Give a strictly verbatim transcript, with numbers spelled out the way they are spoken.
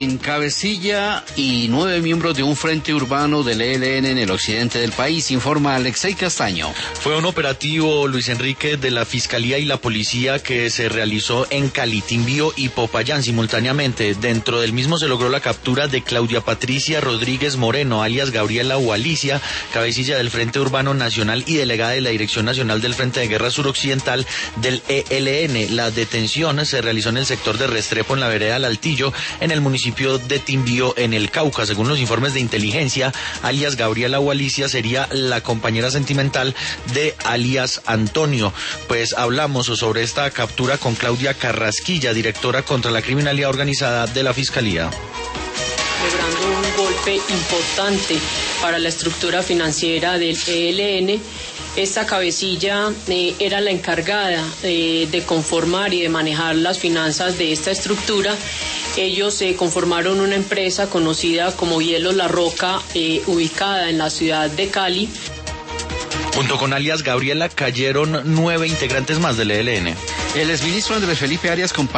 En Cabecilla y nueve miembros de un frente urbano del E L N en el occidente del país, informa Alexei Castaño. Fue un operativo, Luis Enrique, de la Fiscalía y la Policía que se realizó en Cali, Timbío y Popayán simultáneamente. Dentro del mismo se logró la captura de Claudia Patricia Rodríguez Moreno, alias Gabriela o Alicia, cabecilla del Frente Urbano Nacional y delegada de la Dirección Nacional del Frente de Guerra Suroccidental del E L N. La detención se realizó en el sector de Restrepo, en la vereda del Altillo, en el municipio de Timbío, en el Cauca. Según los informes de inteligencia, alias Gabriela o Alicia sería la compañera sentimental de alias Antonio. Pues hablamos sobre esta captura con Claudia Carrasquilla, directora contra la criminalidad organizada de la Fiscalía. Logrando un golpe importante para la estructura financiera del E L N. Esta cabecilla eh, era la encargada eh, de conformar y de manejar las finanzas de esta estructura. Ellos eh, conformaron una empresa conocida como Hielos La Roca, eh, ubicada en la ciudad de Cali. Junto con alias Gabriela cayeron nueve integrantes más del E L N. El exministro Andrés Felipe Arias compartió